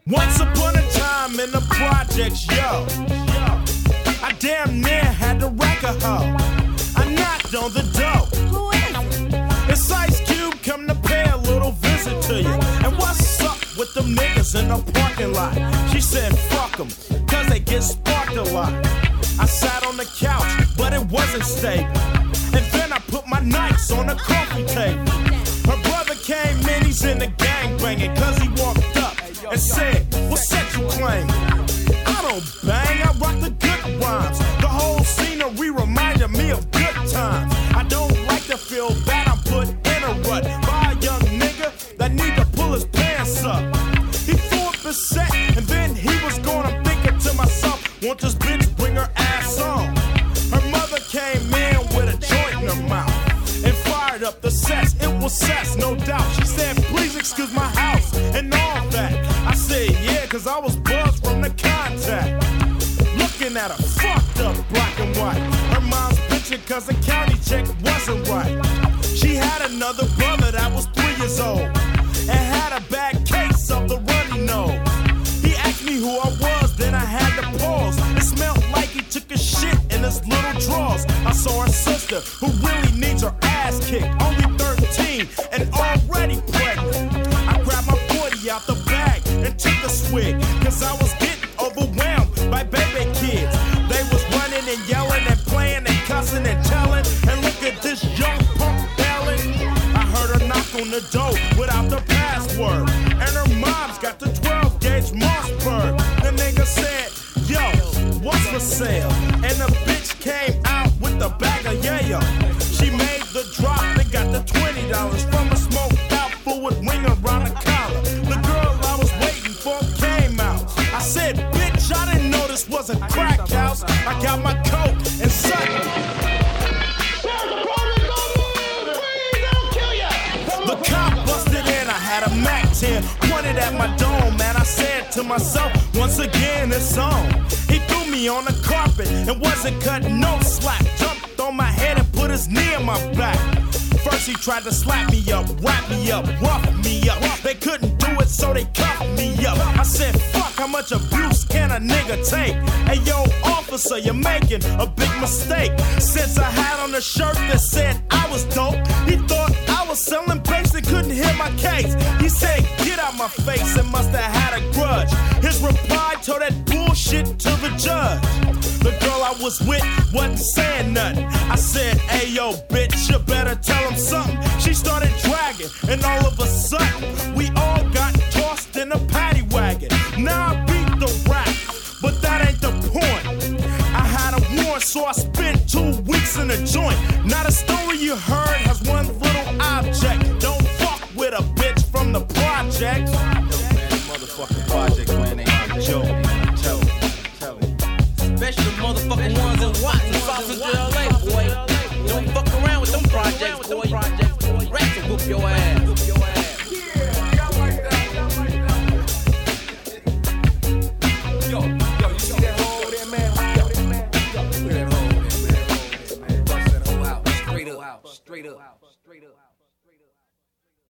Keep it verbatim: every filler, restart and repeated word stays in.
Once upon a time in the projects, yo, I damn near had to wreck a hoe. I knocked on the door. Who is it? It's Ice Cube, come to pay a little visit to you. And what's up with them niggas in the parking lot? She said, fuck them, cause they get sparked a lot. I sat on the couch, but it wasn't stable. And then I put my nights on the coffee table. Her brother came in, he's in the gang banging, cause he walked up and said, what set you claim? I don't bang, I rock the good rhymes. The whole scenery reminded me of good times. I don't like to feel bad, I'm put in a rut by a young nigga that need to pull his pants up. He threw up his set, and then he was gone. I'm thinking to myself, won't this bitch bring her ass on? Her mother came in with a joint in her mouth and fired up the sets. It was sex, no doubt. She said, please excuse my house and all that. I said, yeah, cause I was buzzed from the contact. Looking at her fucked up black and white. Her mom's bitching cause the county check wasn't right. She had another brother that was three years old and had a bad case of the runny nose. He asked me who I was, then I had to pause. It smelled like he took a shit in his little drawers. I saw her sister who really needs her ass kicked, only thirteen and already pregnant. I grabbed my forty out the bag and took a swig, cause I was getting overwhelmed by baby kids. They was running and yelling and playing and cussing and telling, and look at this young punk belling. I heard her knock on the door without the password, and her mom's got the twelve gauge Mossberg. The nigga said, yo, what's for sale? And the bitch came out with the bag of yayo. She made the drop and got the twenty dollars from a smoked out forward wing around the collar. The girl I was waiting for came out. I said, bitch, I didn't know this was a crack house. I got my coat and something. The cop busted in, I had a Mac ten pointed at my dome, man. I said to myself, once again it's on. He threw me on the carpet and wasn't cutting no slack. Jumped on my head and put his knee on my back. First he tried to slap me up, wrap me up, rough me up. They couldn't do it, so they cuffed me up. I said, fuck, how much abuse can a nigga take? Hey yo, officer, you're making a big mistake. Since I had on a shirt that said I was dope, he thought I was selling bass and couldn't hear my case. He said, get out my face, and must have had a grudge. His reply told that bullshit to the judge. The girl I was with wasn't saying nothing. I said, hey yo, bitch, you better tell him something. She started dragging, and all of a sudden, we all got tossed in a paddy wagon. Now I beat the rap, but that ain't the point. I had a warrant, so I spent two weeks in a joint. Now the story you heard has one little object. Don't fuck with a bitch from the projects. Motherfucking projects, man, ain't no joke. Tell me, tell me. Especially the motherfucking ones in Watson, Sausage, L A, boy. Don't fuck around with them projects, boy. Rats will whoop your ass.